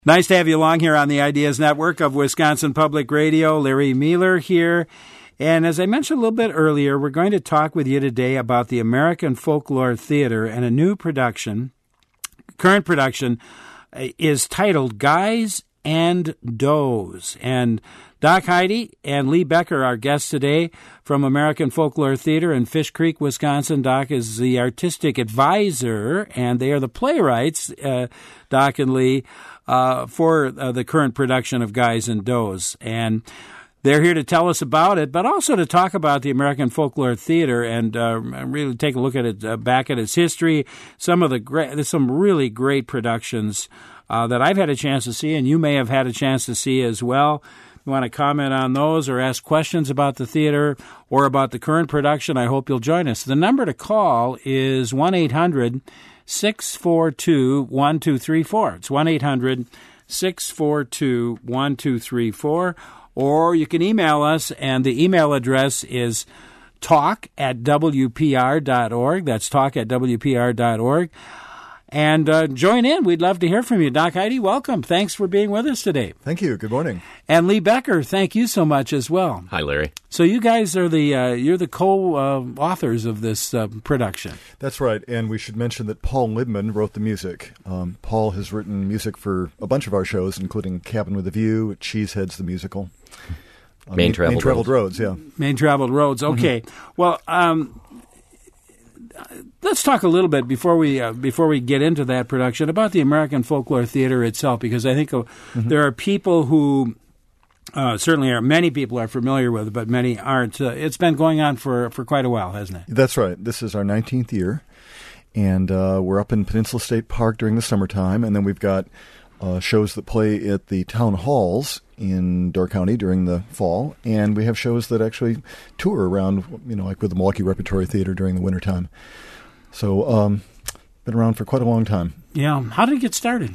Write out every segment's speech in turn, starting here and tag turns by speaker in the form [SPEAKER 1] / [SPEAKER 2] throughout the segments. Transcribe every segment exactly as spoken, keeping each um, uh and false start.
[SPEAKER 1] Nice to have you along here on the Ideas Network of Wisconsin Public Radio. Larry Mueller here. And as I mentioned a little bit earlier, we're going to talk with you today about the American Folklore Theater and a new production. Current production is titled Guys and Does. And Doc Heide and Lee Becker, our guests today from American Folklore Theater in Fish Creek, Wisconsin. Doc is the artistic advisor, and they are the playwrights, uh, Doc and Lee, uh, for uh, the current production of Guys and Does. And they're here to tell us about it, but also to talk about the American Folklore Theater and uh, really take a look at it, uh, back at its history. Some of the great, there's some really great productions uh, that I've had a chance to see, and you may have had a chance to see as well. If you want to comment on those or ask questions about the theater or about the current production, I hope you'll join us. The number to call is one eight hundred six four two one two three four. It's one eight hundred six four two one two three four. Or you can email us, and the email address is talk at w p r dot org. That's talk at w p r dot org. And uh, join in. We'd love to hear from you. Doc Heide, welcome. Thanks for being with us today.
[SPEAKER 2] Thank you. Good morning.
[SPEAKER 1] And Lee Becker, thank you so much as well.
[SPEAKER 3] Hi, Larry.
[SPEAKER 1] So you guys are the uh, you're the co-authors uh, of this uh, production.
[SPEAKER 2] That's right. And we should mention that Paul Libman wrote the music. Um, Paul has written music for a bunch of our shows, including Cabin with a View, Cheeseheads the Musical.
[SPEAKER 3] Uh, Main, Traveled,
[SPEAKER 2] Main Traveled
[SPEAKER 3] Roads.
[SPEAKER 2] Roads, yeah.
[SPEAKER 1] Main Traveled Roads. Okay. Mm-hmm. Well, um, let's talk a little bit before we uh, before we get into that production about the American Folklore Theater itself, because I think uh, mm-hmm. there are people who uh, certainly are many people are familiar with it, but many aren't. Uh, it's been going on for, for quite a while, hasn't it?
[SPEAKER 2] That's right. This is our nineteenth year, and uh, we're up in Peninsula State Park during the summertime, and then we've got uh, shows that play at the town halls in Door County during the fall, and we have shows that actually tour around, you know, like with the Milwaukee Repertory Theater during the wintertime. So, um, been around for quite a long time.
[SPEAKER 1] Yeah. How did it get started?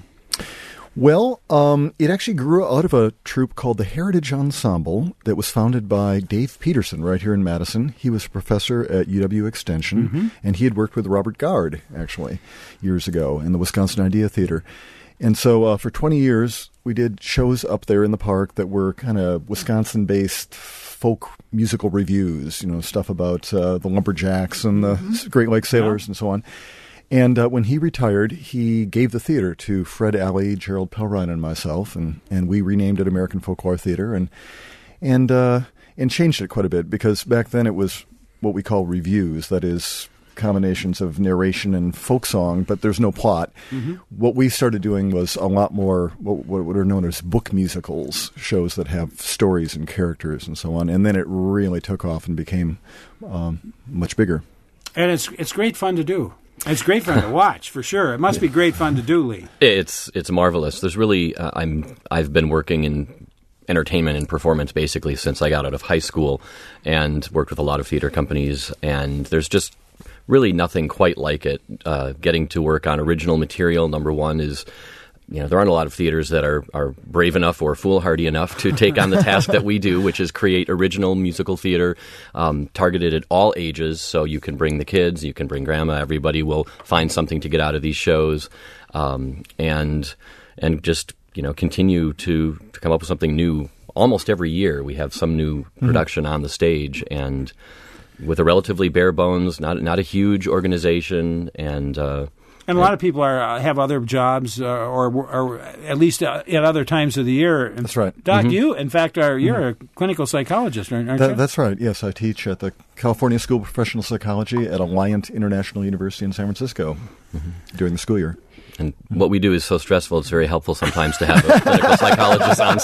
[SPEAKER 2] Well, um, it actually grew out of a troupe called the Heritage Ensemble that was founded by Dave Peterson right here in Madison. He was a professor at U W Extension, mm-hmm. and he had worked with Robert Gard, actually, years ago in the Wisconsin Idea Theater. And so uh, for twenty years, we did shows up there in the park that were kind of Wisconsin-based folk musical reviews, you know, stuff about uh, the Lumberjacks and the mm-hmm. Great Lakes Sailors yeah. and so on. And uh, when he retired, he gave the theater to Fred Alley, Gerald Pelrine, and myself, and, and we renamed it American Folklore Theater and and uh, and changed it quite a bit, because back then it was what we call reviews, that is, combinations of narration and folk song, but there's no plot. Mm-hmm. What we started doing was a lot more what, what are known as book musicals, shows that have stories and characters and so on. And then it really took off and became um, much bigger.
[SPEAKER 1] And it's it's great fun to do. It's great fun to watch, for sure. It must be great fun to do, Lee.
[SPEAKER 3] It's it's marvelous. There's really uh, I'm I've been working in entertainment and performance basically since I got out of high school, and worked with a lot of theater companies. And there's just really nothing quite like it. Uh, getting to work on original material, number one, is, you know, there aren't a lot of theaters that are, are brave enough or foolhardy enough to take on the task that we do, which is create original musical theater um, targeted at all ages. So you can bring the kids, you can bring grandma, everybody will find something to get out of these shows, um, and and just, you know, continue to, to come up with something new. Almost every year we have some new production mm-hmm. on the stage, and with a relatively bare bones, not not a huge organization, and uh,
[SPEAKER 1] and a lot of people are uh, have other jobs, uh, or or at least uh, at other times of the year.
[SPEAKER 2] That's right,
[SPEAKER 1] Doc.
[SPEAKER 2] Mm-hmm.
[SPEAKER 1] You, in fact, are you're mm-hmm. a clinical psychologist, aren't
[SPEAKER 2] that,
[SPEAKER 1] you?
[SPEAKER 2] That's right. Yes, I teach at the California School of Professional Psychology at Alliant International University in San Francisco mm-hmm. during the school year.
[SPEAKER 3] And what we do is so stressful; it's very helpful sometimes to have a clinical psychologist on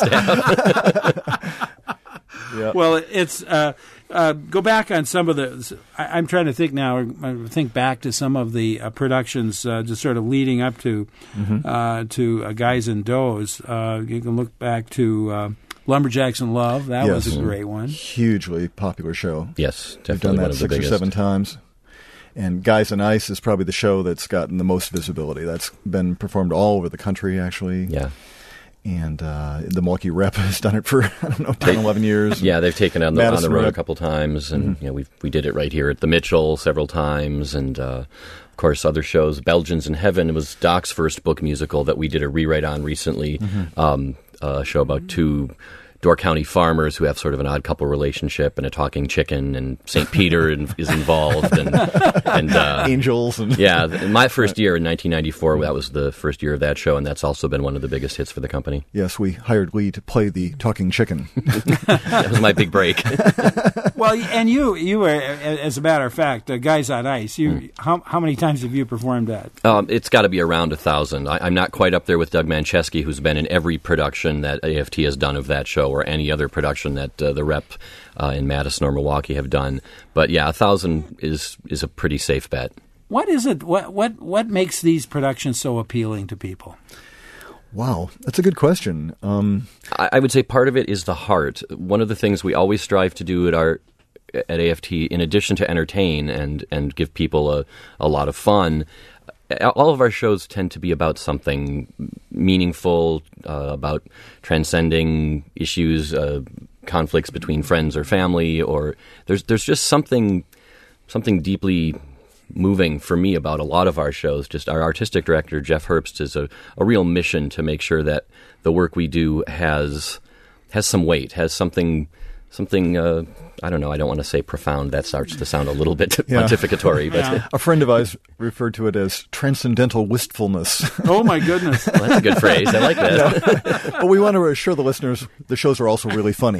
[SPEAKER 3] staff.
[SPEAKER 2] Yeah.
[SPEAKER 1] Well, it's uh, uh, go back on some of the. I, I'm trying to think now. I think back to some of the uh, productions, uh, just sort of leading up to mm-hmm. uh, to uh, Guys and Does. Uh, you can look back to uh, Lumberjacks in Love. That
[SPEAKER 2] yes.
[SPEAKER 1] was a great one.
[SPEAKER 2] Hugely popular show.
[SPEAKER 3] Yes, definitely
[SPEAKER 2] We've done that
[SPEAKER 3] one of
[SPEAKER 2] six
[SPEAKER 3] the biggest.
[SPEAKER 2] or seven times. And Guys and Ice is probably the show that's gotten the most visibility. That's been performed all over the country, actually.
[SPEAKER 3] Yeah.
[SPEAKER 2] And uh, the Milwaukee Rep has done it for, I don't know, ten, eleven years.
[SPEAKER 3] Yeah, they've taken it on the, on the road
[SPEAKER 2] Rep.
[SPEAKER 3] a couple times, and
[SPEAKER 2] Mm-hmm.
[SPEAKER 3] you know, we we did it right here at the Mitchell several times, and uh, Of course, other shows. Belgians in Heaven was Doc's first book musical that we did a rewrite on recently. Mm-hmm. Um, a show about two Door County farmers who have sort of an odd couple relationship, and a talking chicken, and Saint Peter is involved, and and uh,
[SPEAKER 2] angels. And
[SPEAKER 3] yeah, my first year in nineteen ninety-four, that was the first year of that show, and that's also been one of the biggest hits for the company.
[SPEAKER 2] Yes, we hired Lee to play the talking chicken.
[SPEAKER 3] That was my big break.
[SPEAKER 1] Well, and you, you were, as a matter of fact, uh, Guys on Ice. You, mm. how how many times have you performed that?
[SPEAKER 3] Um, it's got to be around a thousand. I, I'm not quite up there with Doug Manchesky, who's been in every production that A F T has done of that show, or any other production that uh, the Rep uh, in Madison or Milwaukee have done. But yeah, a thousand is is a pretty safe bet.
[SPEAKER 1] What is it? What what what makes these productions so appealing to people?
[SPEAKER 2] Wow, that's a good question. Um,
[SPEAKER 3] I, I would say part of it is the heart. One of the things we always strive to do at our at A F T, in addition to entertain and and give people a, a lot of fun, all of our shows tend to be about something meaningful, uh, about transcending issues, uh, conflicts between friends or family, or there's there's just something something deeply moving for me about a lot of our shows. Just our artistic director, Jeff Herbst, is a, a real mission to make sure that the work we do has has some weight, has something something. Uh, I don't know. I don't want to say profound. That starts to sound a little bit yeah. pontificatory. But
[SPEAKER 1] yeah.
[SPEAKER 2] A friend of ours referred to it as transcendental wistfulness.
[SPEAKER 1] Oh, my goodness.
[SPEAKER 3] Well, that's a good phrase. I like that.
[SPEAKER 2] Yeah. But we want to assure the listeners the shows are also really funny.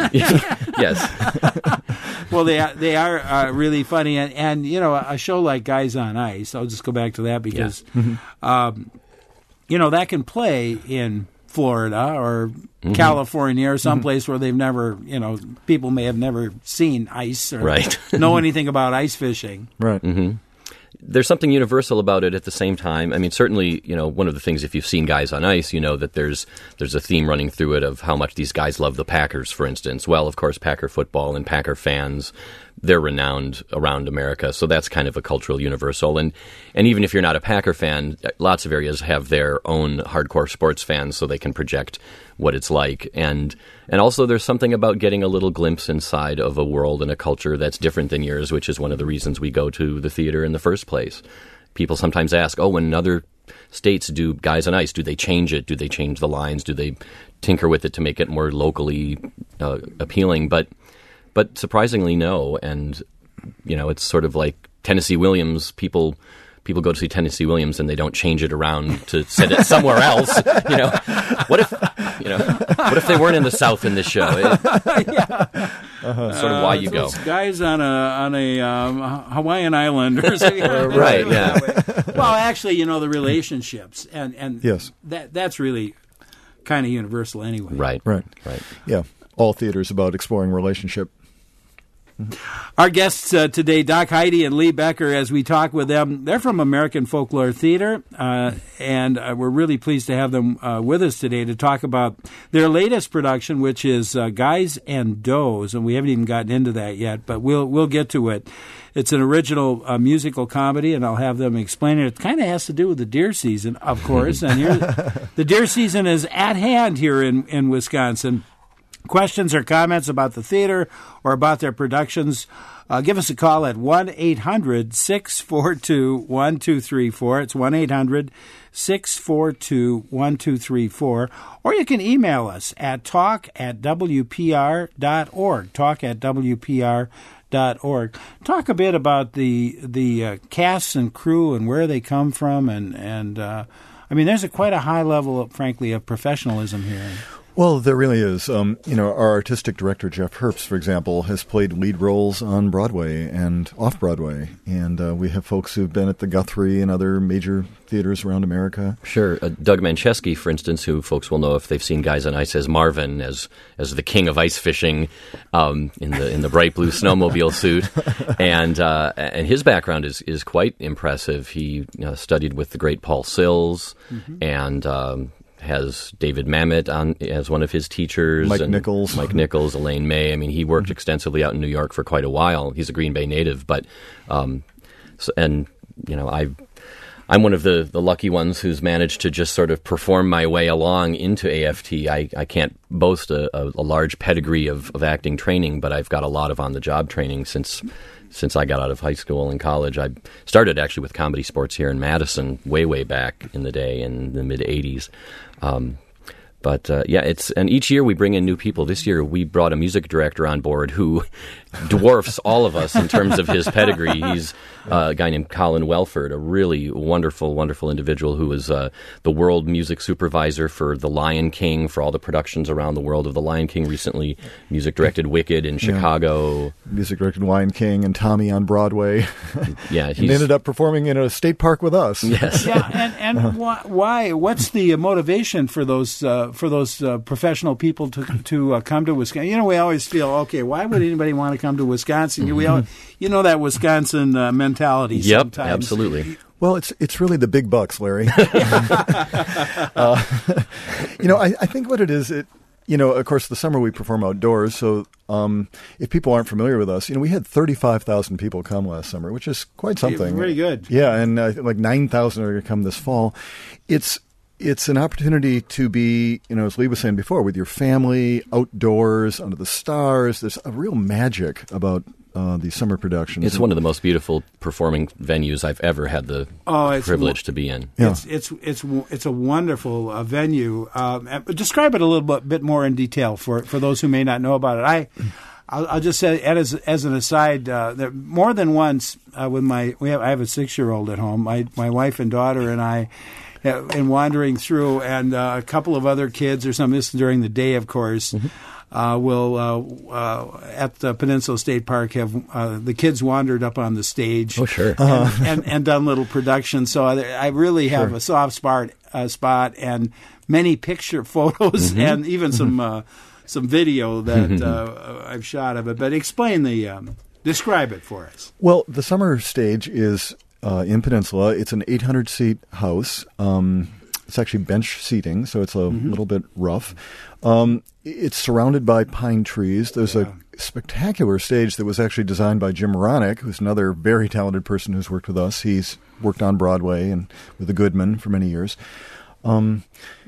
[SPEAKER 3] Yes.
[SPEAKER 1] Well, they are, they are uh, really funny. And, and, you know, a show like Guys on Ice, I'll just go back to that because, yeah. mm-hmm. um, you know, that can play in Florida or mm-hmm. California or someplace mm-hmm. where they've never, you know, people may have never seen ice or
[SPEAKER 3] right.
[SPEAKER 1] know anything about ice fishing.
[SPEAKER 2] Right.
[SPEAKER 3] Mm-hmm. There's something universal about it at the same time. I mean, certainly, you know, one of the things, if you've seen Guys on Ice, you know that there's there's a theme running through it of how much these guys love the Packers, for instance. Well, of course, Packer football and Packer fans, they're renowned around America. So that's kind of a cultural universal. And and even if you're not a Packer fan, lots of areas have their own hardcore sports fans so they can project what it's like. And and also there's something about getting a little glimpse inside of a world and a culture that's different than yours, which is one of the reasons we go to the theater in the first place. People sometimes ask, oh, when other states do Guys on Ice, do they change it? Do they change the lines? Do they tinker with it to make it more locally uh, appealing? But But surprisingly, no. And, you know, it's sort of like Tennessee Williams. People people go to see Tennessee Williams and they don't change it around to set it somewhere else. You know, what if, you know, what if they weren't in the South in this show? It,
[SPEAKER 1] yeah.
[SPEAKER 3] uh-huh. Sort of why you
[SPEAKER 1] uh,
[SPEAKER 3] go.
[SPEAKER 1] Guys on a on a um, Hawaiian island or something.
[SPEAKER 3] Right, yeah.
[SPEAKER 1] Well, actually, you know, the relationships. And, and
[SPEAKER 2] yes.
[SPEAKER 1] that that's really kind of universal anyway.
[SPEAKER 3] Right,
[SPEAKER 2] right,
[SPEAKER 3] right.
[SPEAKER 2] Yeah. All theater is about exploring relationship.
[SPEAKER 1] Our guests uh, today, Doc Heide and Lee Becker, as we talk with them, they're from American Folklore Theater, uh, and uh, we're really pleased to have them uh, with us today to talk about their latest production, which is uh, Guys and Does, and we haven't even gotten into that yet, but we'll we'll get to it. It's an original uh, musical comedy, and I'll have them explain it. It kind of has to do with the deer season, of course, and here, the deer season is at hand here in, in Wisconsin. Questions or comments about the theater or about their productions, uh, give us a call at one eight hundred six four two one two three four. It's one eight hundred six four two one two three four. Or you can email us at talk at w p r dot org, talk at w p r dot org. Talk a bit about the the uh, casts and crew and where they come from. And, and uh, I mean, there's a quite a high level, of, frankly, of professionalism here.
[SPEAKER 2] Well, there really is. Um, you know, our artistic director, Jeff Herbst, for example, has played lead roles on Broadway and off-Broadway. And uh, we have folks who've been at the Guthrie and other major theaters around America.
[SPEAKER 3] Sure. Uh, Doug Manchesky, for instance, who folks will know if they've seen Guys on Ice, as Marvin, as as the king of ice fishing um, in the in the bright blue snowmobile suit. And uh, and his background is, is quite impressive. He you know, studied with the great Paul Sills mm-hmm. and... Um, has David Mamet on as one of his teachers.
[SPEAKER 2] Mike
[SPEAKER 3] and
[SPEAKER 2] Nichols.
[SPEAKER 3] Mike Nichols, Elaine May. I mean, he worked mm-hmm. extensively out in New York for quite a while. He's a Green Bay native, but, um, so, and, you know, I I'm one of the, the lucky ones who's managed to just sort of perform my way along into A F T. I, I can't boast a, a, a large pedigree of, of acting training, but I've got a lot of on-the-job training since since I got out of high school and college. I started actually with Comedy Sports here in Madison way, way back in the day in the mid-eighties. Um, But, uh, yeah, it's and each year we bring in new people. This year we brought a music director on board who dwarfs all of us in terms of his pedigree. He's uh, a guy named Colin Welford, a really wonderful, wonderful individual who was uh, the world music supervisor for The Lion King, for all the productions around the world of The Lion King. Recently music directed Wicked in Chicago.
[SPEAKER 2] Yeah. Music directed Lion King and Tommy on Broadway.
[SPEAKER 3] Yeah,
[SPEAKER 2] and ended up performing in a state park with us.
[SPEAKER 3] Yes.
[SPEAKER 1] Yeah, and, and uh-huh. why, why? What's the motivation for those uh, for those uh, professional people to to uh, come to Wisconsin? You know, we always feel, okay, why would anybody want to come to Wisconsin? Mm-hmm. We all, you know that Wisconsin uh, mentality.
[SPEAKER 3] Yep,
[SPEAKER 1] sometimes.
[SPEAKER 3] Absolutely.
[SPEAKER 2] Well, it's it's really the big bucks, Larry. uh, you know, I, I think what it is, it you know, of course, the summer we perform outdoors. So um, if people aren't familiar with us, you know, we had thirty-five thousand people come last summer, which is quite something.
[SPEAKER 1] Very good.
[SPEAKER 2] Yeah, and uh, like nine thousand are going to come this fall. It's It's an opportunity to be, you know, as Lee was saying before, with your family, outdoors, under the stars. There's a real magic about uh, these summer productions.
[SPEAKER 3] It's one of the most beautiful performing venues I've ever had the oh, privilege to be in.
[SPEAKER 1] Yeah. It's it's it's it's a wonderful uh, venue. Um, describe it a little bit, bit more in detail for, for those who may not know about it. I. I'll, I'll just say, as as an aside, uh, that more than once uh, with my we have I have a six year old at home. My my wife and daughter and I. And wandering through, and uh, a couple of other kids or something. This is during the day, of course. Mm-hmm. Uh, will uh, uh, at the Peninsula State Park have uh, the kids wandered up on the stage.
[SPEAKER 3] Oh, sure,
[SPEAKER 1] uh-huh. and, and, and done little productions. So I, I really have sure. a soft spot, uh, spot, and many picture photos, mm-hmm. and even mm-hmm. some uh, some video that mm-hmm. uh, I've shot of it. But explain the um, describe it for us.
[SPEAKER 2] Well, the summer stage is. Uh, in Peninsula, it's an eight hundred seat house. Um, it's actually bench seating, so it's a mm-hmm. little bit rough. Um, it's surrounded by pine trees. There's yeah. a spectacular stage that was actually designed by Jim Moronic, who's another very talented person who's worked with us. He's worked on Broadway and with the Goodman for many years. Um,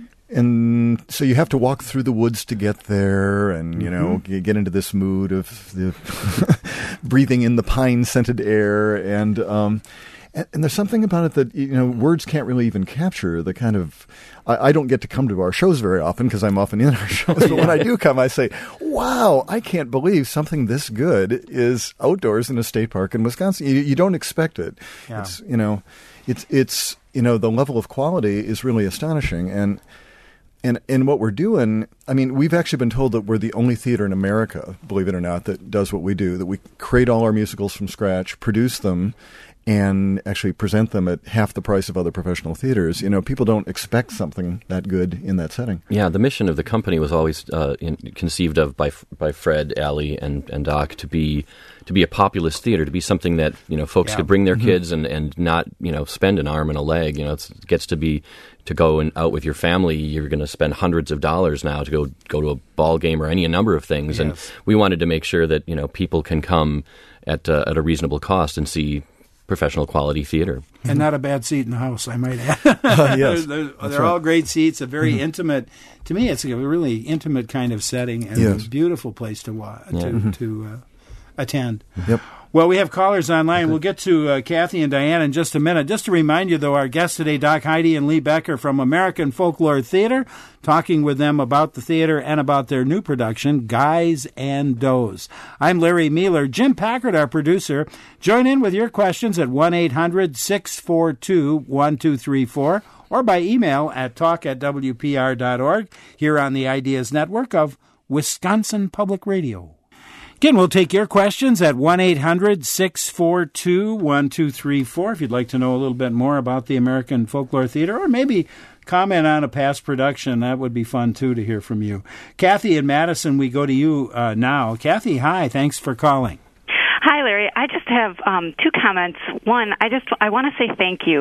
[SPEAKER 2] and so you have to walk through the woods to get there and, you know, mm-hmm. get into this mood of the breathing in the pine-scented air and... Um, And, and there's something about it that, you know, words can't really even capture the kind of... I, I don't get to come to our shows very often because I'm often in our shows. But yeah. when I do come, I say, wow, I can't believe something this good is outdoors in a state park in Wisconsin. You, you don't expect it. Yeah. It's, you know, it's, it's, you know, the level of quality is really astonishing. And, and, and what we're doing, I mean, we've actually been told that we're the only theater in America, believe it or not, that does what we do, that we create all our musicals from scratch, produce them, and actually present them at half the price of other professional theaters. You know, people don't expect something that good in that setting.
[SPEAKER 3] Yeah, the mission of the company was always uh, in, conceived of by by Fred, Allie, and, and Doc to be to be a populist theater, to be something that, you know, folks yeah. could bring their mm-hmm. kids and, and not, you know, spend an arm and a leg. You know, it's, it gets to be to go and out with your family. You're going to spend hundreds of dollars now to go go to a ball game or any number of things. Yes. And we wanted to make sure that, you know, people can come at uh, at a reasonable cost and see professional quality theater.
[SPEAKER 1] And not a bad seat in the house, I might add.
[SPEAKER 2] uh, yes,
[SPEAKER 1] they're they're right. all great seats, a very mm-hmm. intimate, to me it's a really intimate kind of setting and yes. a beautiful place to wa- yeah. to, mm-hmm. to uh, attend.
[SPEAKER 2] Yep.
[SPEAKER 1] Well, we have callers online. Okay. We'll get to uh, Kathy and Diane in just a minute. Just to remind you, though, our guests today, Doc Heide and Lee Becker from American Folklore Theater, talking with them about the theater and about their new production, Guys and Does. I'm Larry Mealer. Jim Packard, our producer. Join in with your questions at one eight hundred six four two one two three four or by email at talk at w p r dot org here on the Ideas Network of Wisconsin Public Radio. Again, we'll take your questions at one eight hundred six four two one two three four if you'd like to know a little bit more about the American Folklore Theater, or maybe comment on a past production. That would be fun, too, to hear from you. Kathy in Madison, we go to you uh, now. Kathy, hi. Thanks for calling.
[SPEAKER 4] Hi, Larry. I just have um, two comments. One, I just I want to say thank you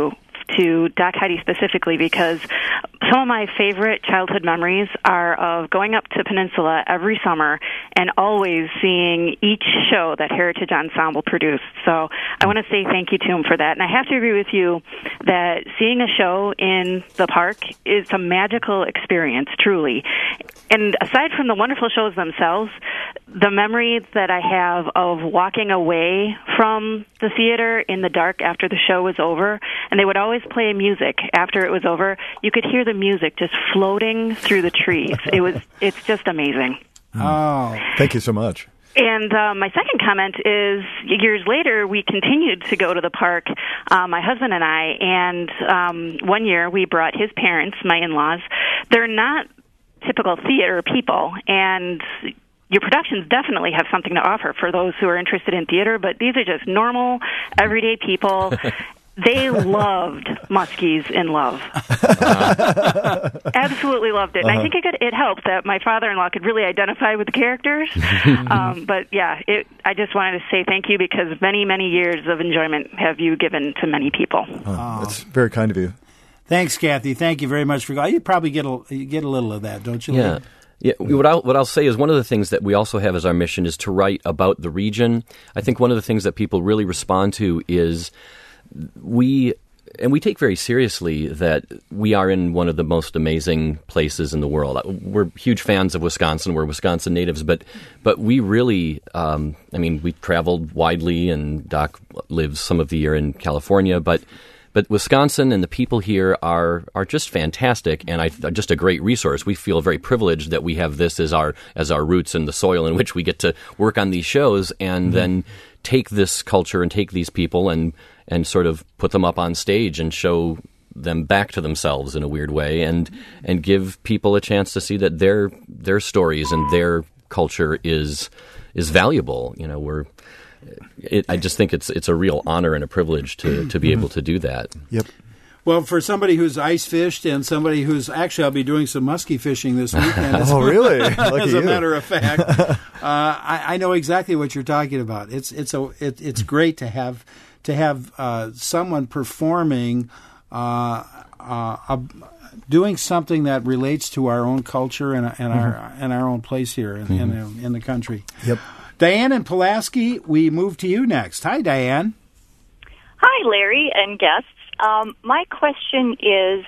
[SPEAKER 4] to Doc Heidi specifically because some of my favorite childhood memories are of going up to Peninsula every summer and always seeing each show that Heritage Ensemble produced. So I want to say thank you to him for that. And I have to agree with you that seeing a show in the park is a magical experience, truly. And aside from the wonderful shows themselves, the memory that I have of walking away from the theater in the dark after the show was over, and they would always play music after it was over, you could hear the music just floating through the trees. It was, it's just amazing.
[SPEAKER 1] Oh,
[SPEAKER 2] thank you so much.
[SPEAKER 4] And uh, my second comment is, years later, we continued to go to the park, uh, my husband and I, and um, one year we brought his parents, my in-laws. They're not typical theater people, and your productions definitely have something to offer for those who are interested in theater, but these are just normal, everyday people. They loved Muskies in Love. Uh-huh. Absolutely loved it. And uh-huh. I think it, could, it helped that my father-in-law could really identify with the characters. um, but, yeah, it, I just wanted to say thank you because many, many years of enjoyment have you given to many people.
[SPEAKER 2] Oh, that's very kind of you.
[SPEAKER 1] Thanks, Kathy. Thank you very much for. You probably get a you get a little of that, don't you?
[SPEAKER 3] Yeah. Yeah, what I'll, what I'll say is one of the things that we also have as our mission is to write about the region. I think one of the things that people really respond to is we, and we take very seriously that we are in one of the most amazing places in the world. We're huge fans of Wisconsin. We're Wisconsin natives, but but we really, um, I mean, we traveled widely, and Doc lives some of the year in California, but. But Wisconsin and the people here are are just fantastic, and I, just a great resource. We feel very privileged that we have this as our as our roots in the soil in which we get to work on these shows, and mm-hmm. then take this culture and take these people and and sort of put them up on stage and show them back to themselves in a weird way, and and give people a chance to see that their their stories and their culture is is valuable. You know, we're. It, I just think it's it's a real honor and a privilege to, to be able to do that.
[SPEAKER 2] Yep.
[SPEAKER 1] Well, for somebody who's ice fished and somebody who's actually, I'll be doing some muskie fishing this weekend.
[SPEAKER 2] Oh, really?
[SPEAKER 1] Lucky as a
[SPEAKER 2] you.
[SPEAKER 1] matter of fact, uh, I, I know exactly what you're talking about. It's it's a it, it's great to have to have uh, someone performing, uh, uh, a, doing something that relates to our own culture and, and mm-hmm. our and our own place here in, mm-hmm. in, in the country.
[SPEAKER 2] Yep.
[SPEAKER 1] Diane in Pulaski, we move to you next. Hi, Diane.
[SPEAKER 5] Hi, Larry and guests. Um, my question is,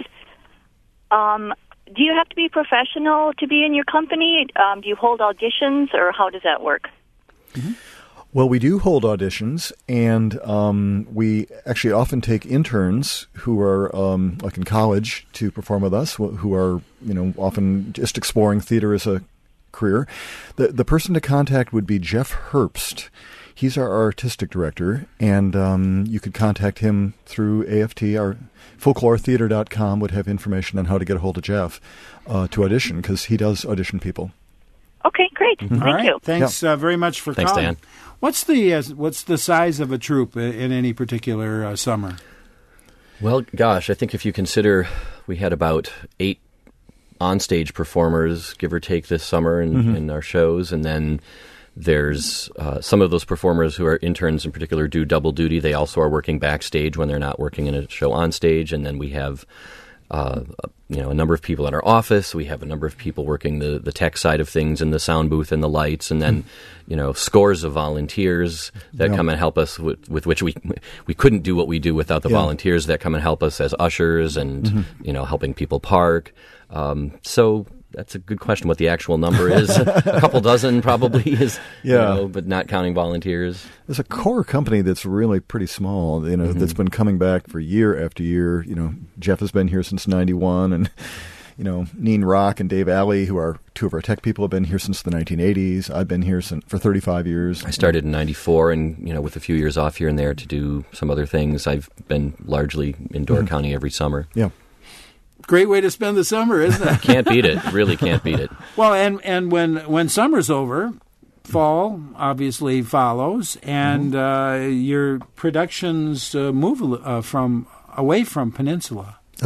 [SPEAKER 5] um, do you have to be professional to be in your company? Um, do you hold auditions, or how does that work?
[SPEAKER 2] Mm-hmm. Well, we do hold auditions, and um, we actually often take interns who are um, like in college to perform with us, who are you know often just exploring theater as a career. The the person to contact would be Jeff Herbst. He's our artistic director, and um, you could contact him through A F T. Our folklore theater dot com would have information on how to get a hold of Jeff uh, to audition, because he does audition people.
[SPEAKER 5] Okay, great.
[SPEAKER 1] Mm-hmm.
[SPEAKER 5] Thank
[SPEAKER 1] All right.
[SPEAKER 5] you.
[SPEAKER 1] Thanks uh, very much for
[SPEAKER 3] Thanks,
[SPEAKER 1] calling.
[SPEAKER 3] Dan.
[SPEAKER 1] What's the uh, what's the size of a troupe in any particular uh, summer?
[SPEAKER 3] Well, gosh, I think if you consider we had about eight on-stage performers, give or take, this summer in, mm-hmm. in our shows, and then there's uh, some of those performers who are interns in particular do double duty. They also are working backstage when they're not working in a show on stage, and then we have uh, you know a number of people in our office. We have a number of people working the, the tech side of things in the sound booth and the lights, and then mm-hmm. you know scores of volunteers that yeah. come and help us with, with which we we couldn't do what we do without the yeah. volunteers that come and help us as ushers and mm-hmm. you know helping people park. Um, so that's a good question what the actual number is. A couple dozen probably is, yeah. you know, but not counting volunteers.
[SPEAKER 2] There's a core company that's really pretty small, you know, mm-hmm. that's been coming back for year after year. You know, Jeff has been here since ninety-one, and, you know, Neen Rock and Dave Alley, who are two of our tech people, have been here since the nineteen eighties. I've been here since, for thirty-five years.
[SPEAKER 3] I started in ninety-four, and, you know, with a few years off here and there to do some other things, I've been largely in Door mm-hmm. County every summer.
[SPEAKER 2] Yeah.
[SPEAKER 1] Great way to spend the summer, isn't it?
[SPEAKER 3] Can't beat it. Really can't beat it.
[SPEAKER 1] Well, and, and when when summer's over, fall obviously follows, and mm-hmm. uh, your productions uh, move uh, from away from Peninsula.
[SPEAKER 2] That's right.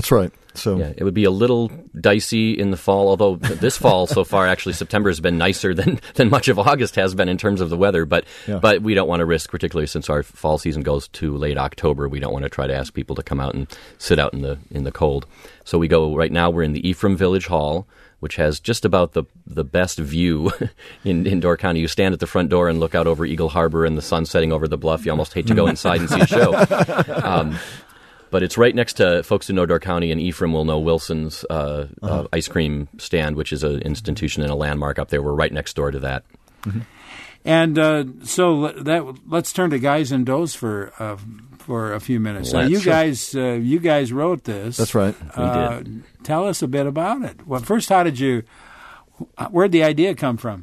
[SPEAKER 2] So
[SPEAKER 3] yeah, it would be a little dicey in the fall, although this fall so far, actually, September has been nicer than, than much of August has been in terms of the weather. But
[SPEAKER 2] Yeah.
[SPEAKER 3] but we don't want to risk, particularly since our fall season goes to late October, we don't want to try to ask people to come out and sit out in the in the cold. So we go, right now we're in the Ephraim Village Hall, which has just about the the best view in, in Door County. You stand at the front door and look out over Eagle Harbor and the sun setting over the bluff. You almost hate to go inside and see a show. Um, But it's right next to, folks who know Door County and Ephraim will know Wilson's uh, uh-huh. uh, ice cream stand, which is an institution and a landmark up there. We're right next door to that.
[SPEAKER 1] Mm-hmm. And uh, so that let's turn to Guys and Does for uh, for a few minutes. So
[SPEAKER 3] Let's.
[SPEAKER 1] you guys, uh, you guys wrote this.
[SPEAKER 2] That's right.
[SPEAKER 3] We
[SPEAKER 1] Uh,
[SPEAKER 3] did.
[SPEAKER 1] Tell us a bit about it. Well, first, how did you? Where'd the idea come from?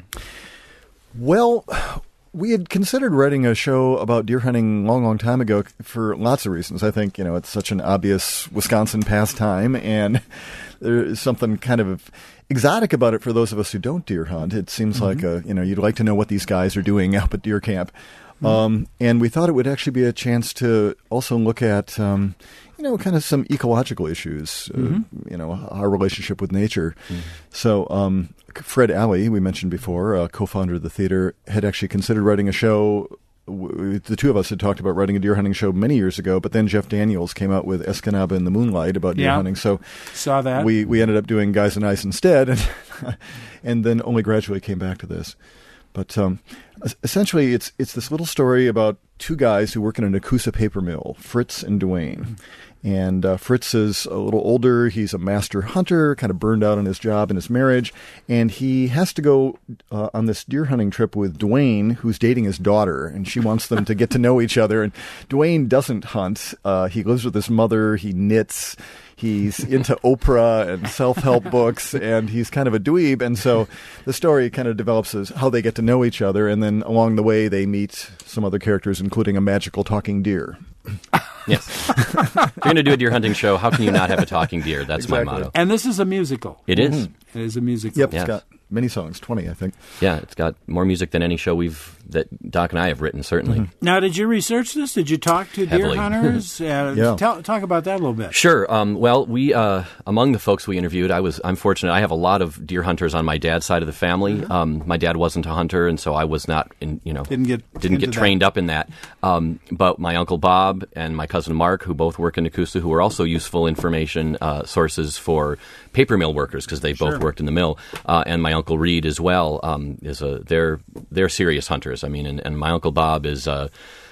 [SPEAKER 2] Well, we had considered writing a show about deer hunting a long, long time ago for lots of reasons. I think, you know, it's such an obvious Wisconsin pastime, and there's something kind of exotic about it for those of us who don't deer hunt. It seems mm-hmm. like, a, you know, you'd like to know what these guys are doing up at deer camp. Mm-hmm. Um, and we thought it would actually be a chance to also look at, um, you know, kind of some ecological issues, uh, mm-hmm. you know, our relationship with nature. Mm-hmm. So um, Fred Alley, we mentioned before, uh, co-founder of the theater, had actually considered writing a show. W- the two of us had talked about writing a deer hunting show many years ago, but then Jeff Daniels came out with Escanaba in the Moonlight about deer
[SPEAKER 1] yeah.
[SPEAKER 2] hunting. So
[SPEAKER 1] Saw that.
[SPEAKER 2] We, we ended up doing Guys and Ice instead, and, and then only gradually came back to this. But um, essentially, it's it's this little story about two guys who work in a Nakusa paper mill, Fritz and Dwayne. And uh, Fritz is a little older. He's a master hunter, kind of burned out on his job and his marriage. And he has to go uh, on this deer hunting trip with Dwayne, who's dating his daughter. And she wants them to get to know each other. And Dwayne doesn't hunt. Uh, he lives with his mother. He knits. He's into Oprah and self-help books, and he's kind of a dweeb. And so the story kind of develops as how they get to know each other, and then along the way they meet some other characters, including a magical talking deer.
[SPEAKER 3] Yes. If you're going to do a deer hunting show, how can you not have a talking deer? That's
[SPEAKER 2] Exactly.
[SPEAKER 3] my motto.
[SPEAKER 1] And this is a musical.
[SPEAKER 3] It is.
[SPEAKER 1] It is a musical.
[SPEAKER 2] Yep,
[SPEAKER 3] Yes.
[SPEAKER 2] it's got many songs, twenty, I think.
[SPEAKER 3] Yeah, it's got more music than any show we've that Doc and I have written, certainly.
[SPEAKER 2] Mm-hmm.
[SPEAKER 1] Now, did you research this? Did you talk to deer
[SPEAKER 3] Heavily.
[SPEAKER 1] hunters? Uh,
[SPEAKER 2] Yeah.
[SPEAKER 1] tell, talk about that a little bit.
[SPEAKER 3] Sure. Um, well, we uh, among the folks we interviewed, I was I'm fortunate. I have a lot of deer hunters on my dad's side of the family. Um, my dad wasn't a hunter, and so I was not, in, you know,
[SPEAKER 1] Didn't get
[SPEAKER 3] didn't
[SPEAKER 1] into
[SPEAKER 3] get
[SPEAKER 1] that.
[SPEAKER 3] trained up in that. Um, but my uncle Bob and my cousin Mark, who both work in Nakusa, who are also useful information uh, sources for paper mill workers because they both
[SPEAKER 1] Sure.
[SPEAKER 3] worked in the mill, uh, and my uncle Reed as well um, is a they're they're serious hunters. I mean, and, and my uncle Bob is. Uh,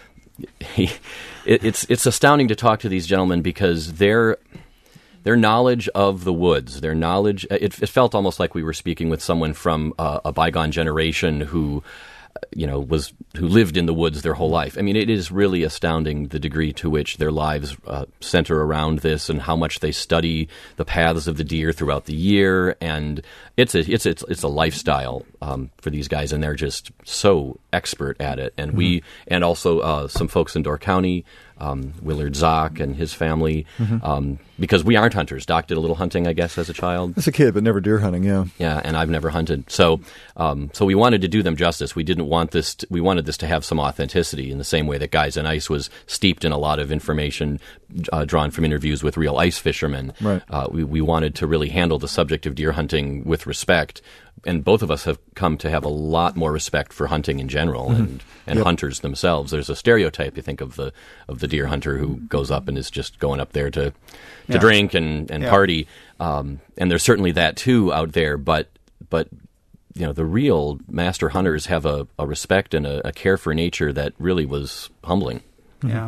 [SPEAKER 3] he, it, it's it's astounding to talk to these gentlemen because their their knowledge of the woods, their knowledge. It, it felt almost like we were speaking with someone from uh, a bygone generation who. You know, was who lived in the woods their whole life. I mean, it is really astounding the degree to which their lives uh, center around this, and how much they study the paths of the deer throughout the year. And it's a it's it's it's a lifestyle um, for these guys, and they're just so expert at it. And mm-hmm. we and also uh, some folks in Door County. Um, Willard Zock and his family, mm-hmm. um, because we aren't hunters. Doc did a little hunting, I guess, as a child.
[SPEAKER 2] As a kid, but never deer hunting, yeah.
[SPEAKER 3] Yeah, and I've never hunted. So um, so we wanted to do them justice. We didn't want this to, we wanted this to have some authenticity in the same way that Guys and Ice was steeped in a lot of information uh, drawn from interviews with real ice fishermen.
[SPEAKER 2] Right.
[SPEAKER 3] Uh, we, we wanted to really handle the subject of deer hunting with respect. And both of us have come to have a lot more respect for hunting in general mm-hmm. and, and
[SPEAKER 2] yep.
[SPEAKER 3] hunters themselves. There's a stereotype, you think, of the of the deer hunter who goes up and is just going up there to to
[SPEAKER 1] Yeah.
[SPEAKER 3] drink and, and
[SPEAKER 1] Yeah.
[SPEAKER 3] party. Um, and there's certainly that, too, out there. But, but you know, the real master hunters have a, a respect and a, a care for nature that really was humbling.
[SPEAKER 1] Yeah.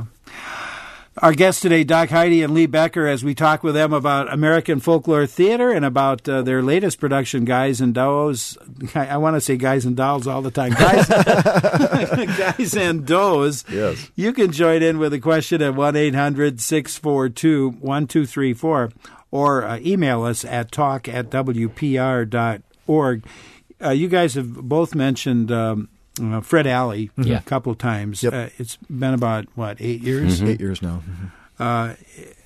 [SPEAKER 1] Our guests today, Doc Heide and Lee Becker, as we talk with them about American Folklore Theater and about uh, their latest production, Guys and Does. I, I want to say Guys and Dolls all the time. Guys, Guys and Does.
[SPEAKER 2] Yes.
[SPEAKER 1] You can join in with a question at one eight hundred six four two one two three four or uh, email us at talk at w p r dot org. Uh, you guys have both mentioned um, uh, Fred Alley
[SPEAKER 3] Yeah.
[SPEAKER 1] a couple times.
[SPEAKER 2] Yep.
[SPEAKER 1] Uh, it's been about, what, eight years?
[SPEAKER 2] Eight years now.
[SPEAKER 1] Uh,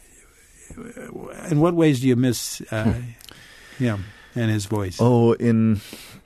[SPEAKER 1] in what ways do you miss uh, him and his voice?
[SPEAKER 2] Oh, in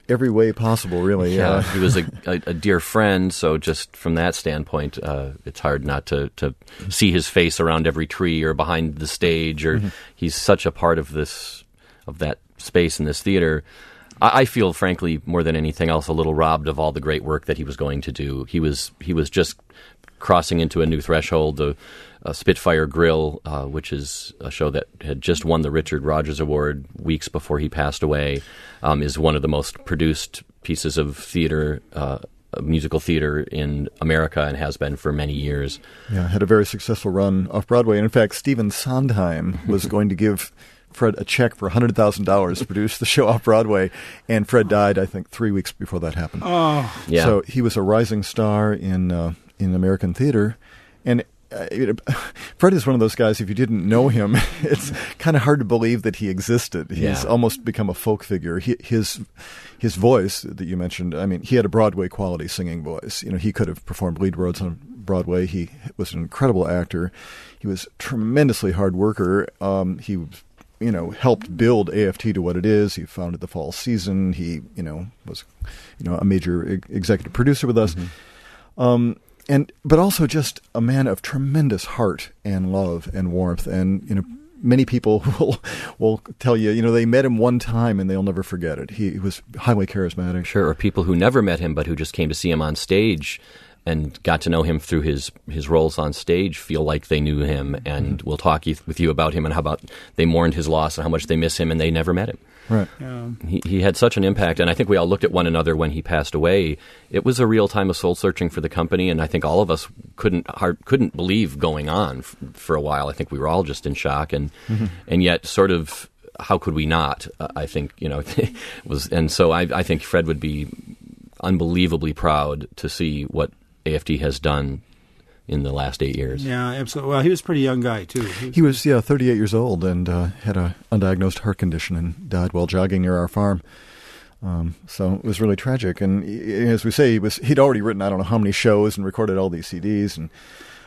[SPEAKER 2] every way possible, really.
[SPEAKER 3] Yeah,
[SPEAKER 2] Uh,
[SPEAKER 3] he was a, a, a dear friend, so just from that standpoint, uh, it's hard not to, to see his face around every tree or behind the stage, or mm-hmm. he's such a part of this, of that space in this theater. I, I feel, frankly, more than anything else, a little robbed of all the great work that he was going to do. He was he was just crossing into a new threshold. The uh, Spitfire Grill, uh, which is a show that had just won the Richard Rogers Award weeks before he passed away, um, is one of the most produced pieces of theater, uh, musical theater in America, and has been for many years.
[SPEAKER 2] Yeah, had a very successful run off Broadway. And in fact, Stephen Sondheim was going to give Fred a check for one hundred thousand dollars to produce the show off Broadway, and Fred died, I think, three weeks before that happened.
[SPEAKER 1] Oh,
[SPEAKER 3] yeah.
[SPEAKER 2] So he was a rising star in uh, in American theater, and uh, it, Fred is one of those guys, if you didn't know him, it's kind of hard to believe that he existed. He's
[SPEAKER 3] Yeah.
[SPEAKER 2] almost become a folk figure. He, his his voice that you mentioned, I mean, he had a Broadway quality singing voice. You know, he could have performed lead roles on Broadway. He was an incredible actor. He was a tremendously hard worker. Um, he you know, helped build A F T to what it is. He founded the fall season. He, you know, was, you know, a major e- executive producer with us. Mm-hmm. Um, and, but also just a man of tremendous heart and love and warmth. And, you know, many people will, will tell you, you know, they met him one time and they'll never forget it. He, he was highly charismatic.
[SPEAKER 3] Sure. Or people who never met him, but who just came to see him on stage and got to know him through his, his roles on stage, feel like they knew him, and mm-hmm. will talk you, with you about him and how about they mourned his loss and how much they miss him, and they never met him.
[SPEAKER 2] Right.
[SPEAKER 1] Yeah.
[SPEAKER 3] He he had such an impact, and I think we all looked at one another when he passed away. It was a real time of soul searching for the company, and I think all of us couldn't hard, couldn't believe going on f- for a while. I think we were all just in shock, and mm-hmm. and yet sort of how could we not? Uh, I think you know was, and so I I think Fred would be unbelievably proud to see what A F T has done in the last eight years.
[SPEAKER 1] Yeah, absolutely. Well, he was a pretty young guy, too. He was,
[SPEAKER 2] he was yeah, thirty-eight years old and uh, had a undiagnosed heart condition and died while jogging near our farm. Um, so it was really tragic. And as we say, he was, he'd already written I don't know how many shows and recorded all these C Ds. And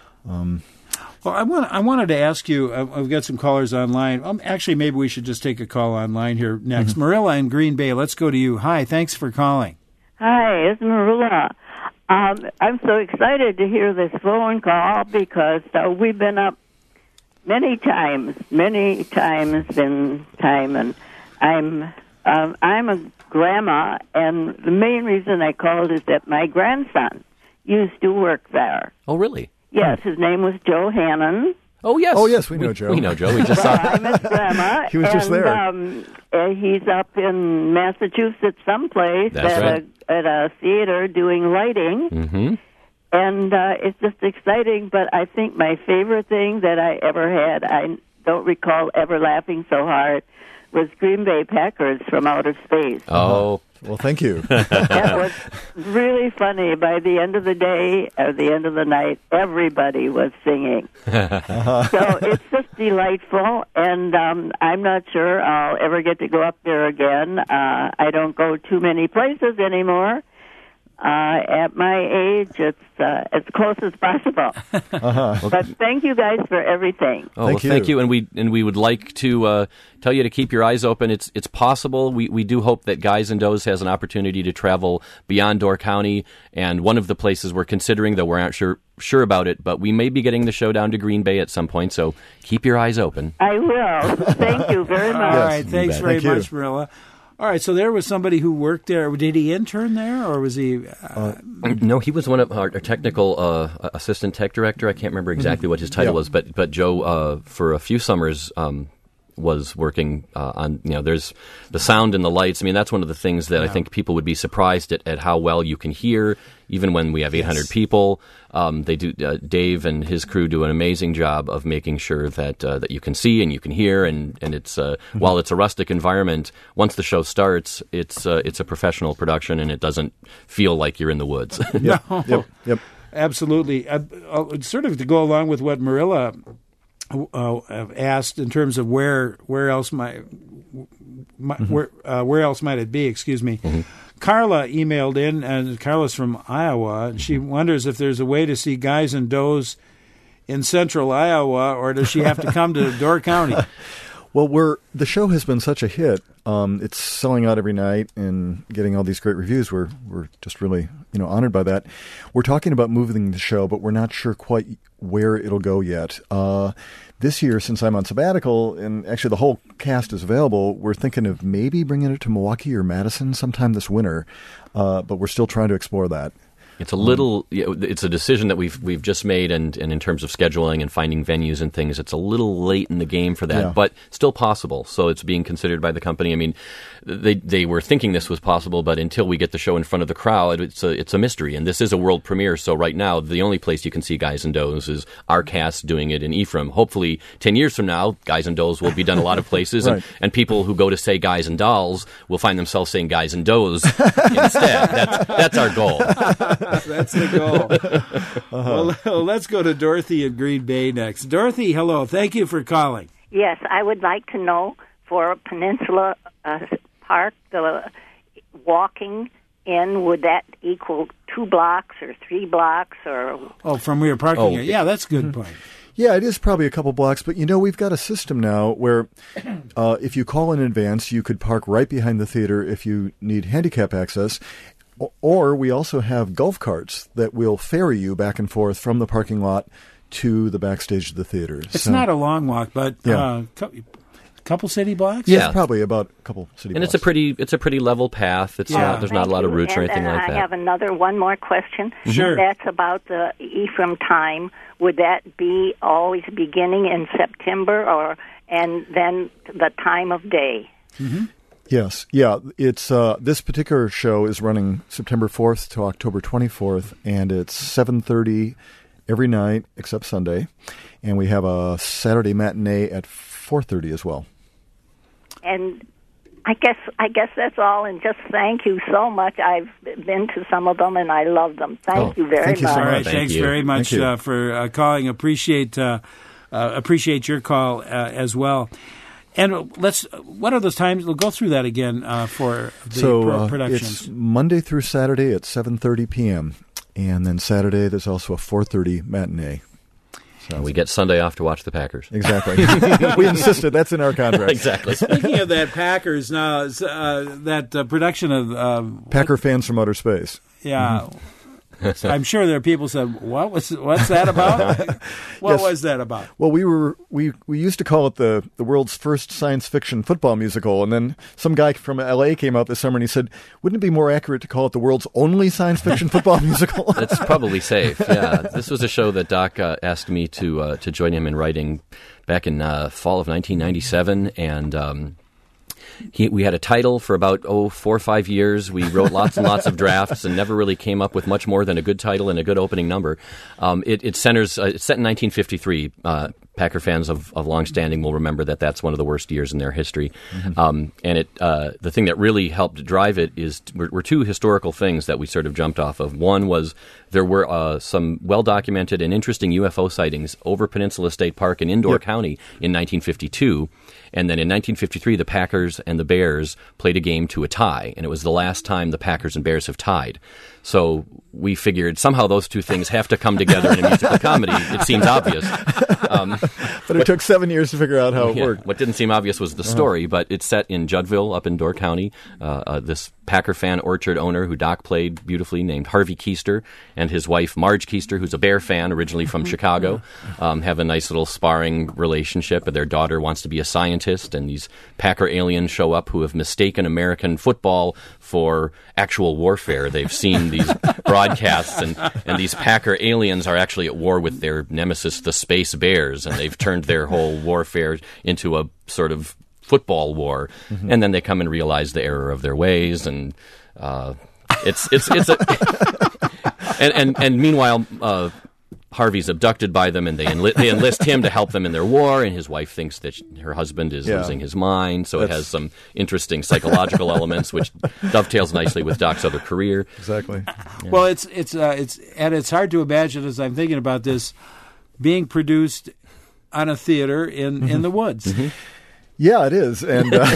[SPEAKER 2] um,
[SPEAKER 1] Well, I, want, I wanted to ask you, uh, I've got some callers online. Um, actually, maybe we should just take a call online here next. Mm-hmm. Marilla in Green Bay, let's go to you. Hi, thanks for calling.
[SPEAKER 6] Hi, it's Marilla. Um, I'm so excited to hear this phone call because uh, we've been up many times, many times in time, and I'm um, I'm a grandma, and the main reason I called is that my grandson used to work there.
[SPEAKER 3] Oh, really?
[SPEAKER 6] Yes, his name was Joe Hannon.
[SPEAKER 3] Oh, yes.
[SPEAKER 2] Oh, yes, we know Joe.
[SPEAKER 3] We know Joe. We just saw
[SPEAKER 6] well, I'm his grandma.
[SPEAKER 2] He was
[SPEAKER 6] and,
[SPEAKER 2] just there.
[SPEAKER 6] Um, uh, he's up in Massachusetts someplace
[SPEAKER 3] That's
[SPEAKER 6] at,
[SPEAKER 3] right.
[SPEAKER 6] a, at a theater doing lighting.
[SPEAKER 3] Mm-hmm.
[SPEAKER 6] And uh, it's just exciting, but I think my favorite thing that I ever had, I don't recall ever laughing so hard, was Green Bay Packers from Outer Space.
[SPEAKER 3] Oh,
[SPEAKER 2] well, thank you.
[SPEAKER 6] That was really funny. By the end of the day, or the end of the night, everybody was singing.
[SPEAKER 2] Uh-huh.
[SPEAKER 6] So it's just delightful, and um, I'm not sure I'll ever get to go up there again. Uh, I don't go too many places anymore. Uh, at my age, it's uh, as close as possible.
[SPEAKER 2] Uh-huh.
[SPEAKER 6] But thank you guys for everything.
[SPEAKER 3] Oh,
[SPEAKER 2] Thank
[SPEAKER 3] well, thank
[SPEAKER 2] you.
[SPEAKER 3] you, and we and we would like to uh, tell you to keep your eyes open. It's it's possible. We we do hope that Guys and Does has an opportunity to travel beyond Door County, and one of the places we're considering, though we aren't sure sure about it, but we may be getting the show down to Green Bay at some point. So keep your eyes open.
[SPEAKER 6] I will. Thank you very much.
[SPEAKER 1] All right, thanks
[SPEAKER 3] bet.
[SPEAKER 1] very
[SPEAKER 2] Thank
[SPEAKER 1] much,
[SPEAKER 2] you.
[SPEAKER 1] Marilla. All right, so there was somebody who worked there. Did he intern there, or was he? Uh,
[SPEAKER 3] No, he was one of our, our technical uh, assistant tech director. I can't remember exactly what his title
[SPEAKER 2] Yeah.
[SPEAKER 3] was, but but Joe, uh, for a few summers, um, was working uh, on. You know, there's the sound and the lights. I mean, that's one of the things that I think people would be surprised at, at how well you can hear, even when we have eight hundred
[SPEAKER 2] Yes.
[SPEAKER 3] people. Um, they do. Uh, Dave and his crew do an amazing job of making sure that uh, that you can see and you can hear, and and it's uh, mm-hmm. while it's a rustic environment, once the show starts, it's uh, it's a professional production, and it doesn't feel like you're in the woods.
[SPEAKER 2] Yep, yep, yep.
[SPEAKER 1] Absolutely. Uh, uh, sort of to go along with what Marilla uh, asked in terms of where where else might, might mm-hmm. where uh, where else might it be? Excuse me. Mm-hmm. Carla emailed in, and Carla's from Iowa, and she wonders if there's a way to see Guys and Does in central Iowa, or does she have to come to Door County?
[SPEAKER 2] Well, we're the show has been such a hit. Um, it's selling out every night and getting all these great reviews. We're we're just really you know honored by that. We're talking about moving the show, but we're not sure quite where it'll go yet. Uh, this year, since I'm on sabbatical, and actually the whole cast is available, we're thinking of maybe bringing it to Milwaukee or Madison sometime this winter. Uh, but we're still trying to explore that.
[SPEAKER 3] It's a little. It's a decision that we've we've just made, and, and in terms of scheduling and finding venues and things, it's a little late in the game for that,
[SPEAKER 2] Yeah.
[SPEAKER 3] but still possible. So it's being considered by the company. I mean, they they were thinking this was possible, but until we get the show in front of the crowd, it's a it's a mystery. And this is a world premiere, so right now the only place you can see Guys and Does is our cast doing it in Ephraim. Hopefully, ten years from now, Guys and Does will be done a lot of places,
[SPEAKER 2] Right.
[SPEAKER 3] and, and people who go to say Guys and Dolls will find themselves saying Guys and Does instead. That's that's our goal.
[SPEAKER 1] That's the goal.
[SPEAKER 2] Uh-huh.
[SPEAKER 1] Well, let's go to Dorothy in Green Bay next. Dorothy, hello. Thank you for calling.
[SPEAKER 6] Yes, I would like to know for Peninsula uh, Park, the walking in, would that equal two blocks or three blocks or?
[SPEAKER 1] Oh, from where you're parking
[SPEAKER 3] Oh,
[SPEAKER 1] it. Yeah, that's a good point.
[SPEAKER 2] Yeah, it is probably a couple blocks, but you know, we've got a system now where uh, if you call in advance, you could park right behind the theater if you need handicap access. O- Or we also have golf carts that will ferry you back and forth from the parking lot to the backstage of the theater.
[SPEAKER 1] It's
[SPEAKER 2] So-
[SPEAKER 1] not a long walk, but
[SPEAKER 2] Yeah.
[SPEAKER 1] uh, cou- couple city blocks?
[SPEAKER 3] Yeah.
[SPEAKER 2] probably about a couple city
[SPEAKER 3] And
[SPEAKER 2] blocks.
[SPEAKER 3] it's a pretty it's a pretty level path. It's
[SPEAKER 1] Yeah.
[SPEAKER 3] not there's not a lot of
[SPEAKER 6] Thank you.
[SPEAKER 3] routes or
[SPEAKER 6] And-
[SPEAKER 3] anything
[SPEAKER 6] and
[SPEAKER 3] like
[SPEAKER 6] I
[SPEAKER 3] that.
[SPEAKER 6] have another one more question.
[SPEAKER 1] Sure.
[SPEAKER 6] That's about the Ephraim time. Would that be always beginning in September, or and then the time of day?
[SPEAKER 2] Yes, yeah. It's uh, this particular show is running September fourth to October twenty-fourth, and it's seven thirty every night except Sunday, and we have a Saturday matinee at four thirty as well.
[SPEAKER 6] And I guess I guess that's all. And just thank you so much. I've been to some of them, and I love them. Thank
[SPEAKER 2] Oh,
[SPEAKER 6] you very
[SPEAKER 2] thank you so
[SPEAKER 6] much.
[SPEAKER 1] All
[SPEAKER 2] much.
[SPEAKER 1] right,
[SPEAKER 3] Thank
[SPEAKER 1] thanks
[SPEAKER 3] you.
[SPEAKER 1] very much
[SPEAKER 2] Thank you.
[SPEAKER 1] uh, for uh, calling. Appreciate uh, uh, appreciate your call uh, as well. And let's. What are those times? We'll go through that again uh, for the
[SPEAKER 2] so
[SPEAKER 1] pro-
[SPEAKER 2] uh,
[SPEAKER 1] productions.
[SPEAKER 2] it's Monday through Saturday at seven thirty p.m. and then Saturday there's also a four thirty matinee.
[SPEAKER 3] And we get Sunday off to watch the Packers.
[SPEAKER 2] Exactly. We insisted. That's in our contract.
[SPEAKER 3] Exactly.
[SPEAKER 1] Speaking of that, Packers now uh, that uh, production of uh,
[SPEAKER 2] Packer fans from outer space.
[SPEAKER 1] yeah. I'm sure there are people who said, "What was what's that about? What
[SPEAKER 2] Yes.
[SPEAKER 1] was that about?"
[SPEAKER 2] Well, we were we, we used to call it the, the world's first science fiction football musical, and then some guy from L A came out this summer and he said, "Wouldn't it be more accurate to call it the world's only science fiction football musical?"
[SPEAKER 3] That's probably safe. Yeah, this was a show that Doc uh, asked me to uh, to join him in writing back in uh, fall of nineteen ninety-seven, and um, he, we had a title for about oh four or five years. We wrote lots and lots of drafts and never really came up with much more than a good title and a good opening number. Um, it, it centers. Uh, it's set in nineteen fifty-three. Uh, Packer fans of, of long standing will remember that that's one of the worst years in their history. Mm-hmm. Um, and it uh, the thing that really helped drive it is were, were two historical things that we sort of jumped off of. One was there were uh, some well-documented and interesting U F O sightings over Peninsula State Park in Indore
[SPEAKER 2] Yep.
[SPEAKER 3] County in nineteen fifty-two. And then in nineteen fifty-three, the Packers and the Bears played a game to a tie, and it was the last time the Packers and Bears have tied. So we figured somehow those two things have to come together in a musical comedy. It seems obvious. Um,
[SPEAKER 2] But it took seven years to figure out how it
[SPEAKER 3] yeah,
[SPEAKER 2] worked.
[SPEAKER 3] what didn't seem obvious was the story, but it's set in Juddville up in Door County. Uh, uh, this Packer fan orchard owner who Doc played beautifully named Harvey Keister and his wife Marge Keister, who's a Bear fan originally from Chicago, um, have a nice little sparring relationship. Their daughter wants to be a scientist, and these Packer aliens show up who have mistaken American football for actual warfare. They've seen these broadcasts, and, and these Packer aliens are actually at war with their nemesis, the Space Bears, and they've turned their whole warfare into a sort of football war. Mm-hmm. And then they come and realize the error of their ways, and uh, it's it's it's a and, and and meanwhile. Uh, Harvey's abducted by them, and they, enli- they enlist him to help them in their war, and his wife thinks that she, her husband is
[SPEAKER 2] Yeah.
[SPEAKER 3] losing his mind, so
[SPEAKER 2] That's-
[SPEAKER 3] it has some interesting psychological elements, which dovetails nicely with Doc's other career.
[SPEAKER 2] Exactly.
[SPEAKER 1] Well, it's it's uh, it's and it's hard to imagine as I'm thinking about this being produced on a theater in,
[SPEAKER 2] Mm-hmm.
[SPEAKER 1] in the woods.
[SPEAKER 3] Mm-hmm.
[SPEAKER 2] Yeah, it is, and uh,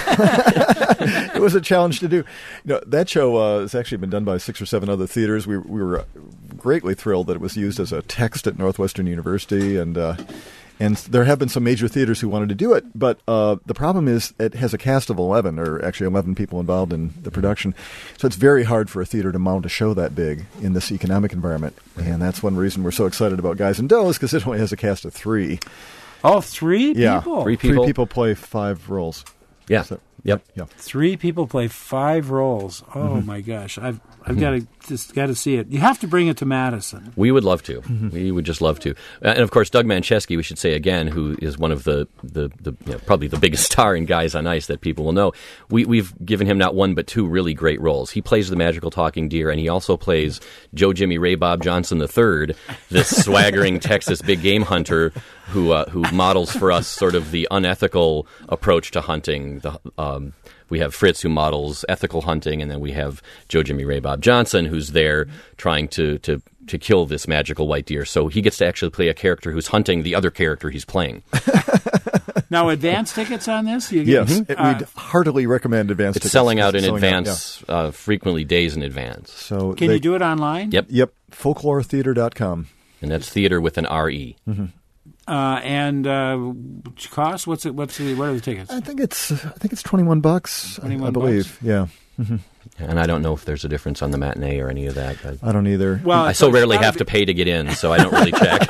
[SPEAKER 2] it was a challenge to do. You know, that show uh, has actually been done by six or seven other theaters. We, we were greatly thrilled that it was used as a text at Northwestern University, and uh, And there have been some major theaters who wanted to do it, but uh, the problem is it has a cast of eleven, or actually eleven people involved in the production. So it's very hard for a theater to mount a show that big in this economic environment. And that's one reason we're so excited about Guys and Dolls, because it only has a cast of three.
[SPEAKER 1] Oh, three
[SPEAKER 2] yeah.
[SPEAKER 1] people?
[SPEAKER 3] Three people.
[SPEAKER 2] Three people play five roles.
[SPEAKER 3] Yeah.
[SPEAKER 2] So,
[SPEAKER 3] Yep.
[SPEAKER 2] Yeah.
[SPEAKER 1] Three people play five roles. Oh,
[SPEAKER 2] Mm-hmm.
[SPEAKER 1] my gosh. I've I've got to just got to see it. You have to bring it to Madison.
[SPEAKER 3] We would love to.
[SPEAKER 2] Mm-hmm.
[SPEAKER 3] We would just love to. Uh, and, of course, Doug Manchesky, we should say again, who is one of the, the, the you know, probably the biggest star in Guys on Ice that people will know. We, we've given him not one but two really great roles. He plays the magical talking deer, and he also plays Joe Jimmy Ray Bob Johnson the third, this swaggering Texas big game hunter who uh, who models for us sort of the unethical approach to hunting. The um, We have Fritz, who models ethical hunting, and then we have Joe Jimmy Ray Bob Johnson, who's there trying to, to, to kill this magical white deer. So he gets to actually play a character who's hunting the other character he's playing.
[SPEAKER 1] Now, advance tickets on this? You
[SPEAKER 2] Yes,
[SPEAKER 1] get-
[SPEAKER 2] it,
[SPEAKER 1] uh,
[SPEAKER 2] we'd heartily recommend advance
[SPEAKER 3] It's
[SPEAKER 2] tickets.
[SPEAKER 3] selling out
[SPEAKER 2] It's
[SPEAKER 3] in
[SPEAKER 2] selling out,
[SPEAKER 3] advance, uh, frequently days in advance.
[SPEAKER 2] yeah. So
[SPEAKER 1] Can
[SPEAKER 2] they-
[SPEAKER 1] you do it online?
[SPEAKER 3] Yep,
[SPEAKER 2] Yep, folklore theater dot com.
[SPEAKER 3] and that's theater with an R E.
[SPEAKER 1] Uh, and uh, cost? What's it? What's the? What are the tickets?
[SPEAKER 2] I think it's I think it's twenty-one bucks, I- I
[SPEAKER 1] twenty-one
[SPEAKER 2] believe.
[SPEAKER 1] bucks?
[SPEAKER 2] Yeah.
[SPEAKER 3] And I don't know if there's a difference on the matinee or any of that. But
[SPEAKER 2] I don't either.
[SPEAKER 1] Well,
[SPEAKER 3] I so
[SPEAKER 1] it's
[SPEAKER 3] rarely
[SPEAKER 1] gotta
[SPEAKER 3] have
[SPEAKER 1] be-
[SPEAKER 3] to pay to get in, so I don't really check.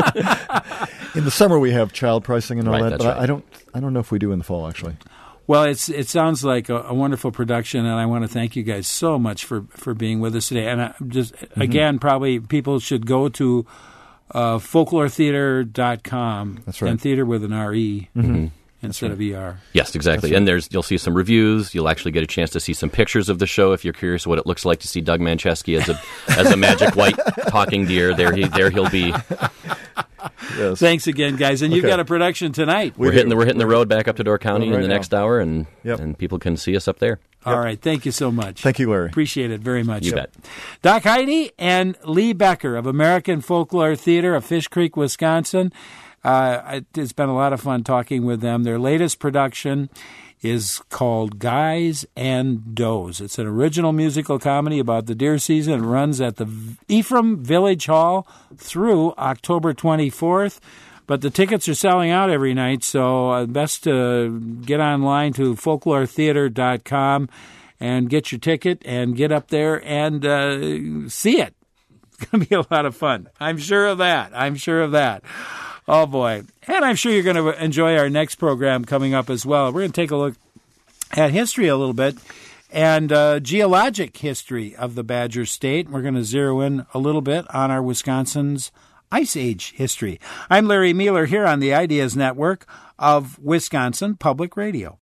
[SPEAKER 2] In the summer we have child pricing and all
[SPEAKER 3] Right,
[SPEAKER 2] that,
[SPEAKER 3] that's
[SPEAKER 2] but I-
[SPEAKER 3] right.
[SPEAKER 2] I don't I don't know if we do in the fall actually.
[SPEAKER 1] Well, it's it sounds like a, a wonderful production, and I want to thank you guys so much for, for being with us today. And I just
[SPEAKER 2] Mm-hmm.
[SPEAKER 1] again, probably people should go to uh, folklore theater dot com.
[SPEAKER 2] That's right.
[SPEAKER 1] And theater with an R E
[SPEAKER 3] Mm-hmm.
[SPEAKER 1] instead of E R.
[SPEAKER 3] Yes, exactly. And there's you'll see some reviews. You'll actually get a chance to see some pictures of the show if you're curious what it looks like to see Doug Manchesky as a as a magic white talking deer. There he there he'll be.
[SPEAKER 2] Yes.
[SPEAKER 1] Thanks again, guys. And you've
[SPEAKER 2] Okay.
[SPEAKER 1] got a production tonight.
[SPEAKER 3] We're hitting the we're hitting the road back up to Door County
[SPEAKER 2] Right
[SPEAKER 3] in the
[SPEAKER 2] now.
[SPEAKER 3] next hour, and
[SPEAKER 2] Yep.
[SPEAKER 3] and people can see us up there.
[SPEAKER 1] All right. Thank you so much.
[SPEAKER 2] Thank you, Larry.
[SPEAKER 1] Appreciate it very much.
[SPEAKER 3] You bet.
[SPEAKER 1] Doc Heidi and Lee Becker of American Folklore Theater of Fish Creek, Wisconsin. Uh, it's been a lot of fun talking with them. Their latest production is called Guys and Does. It's an original musical comedy about the deer season. It runs at the Ephraim Village Hall through October twenty-fourth. But the tickets are selling out every night, so uh, best to get online to folklore theater dot com and get your ticket and get up there and uh, see it. It's going to be a lot of fun. I'm sure of that. I'm sure of that. Oh, boy. And I'm sure you're going to enjoy our next program coming up as well. We're going to take a look at history a little bit and uh, geologic history of the Badger State. We're going to zero in a little bit on our Wisconsin's Ice Age history. I'm Larry Mueller here on the Ideas Network of Wisconsin Public Radio.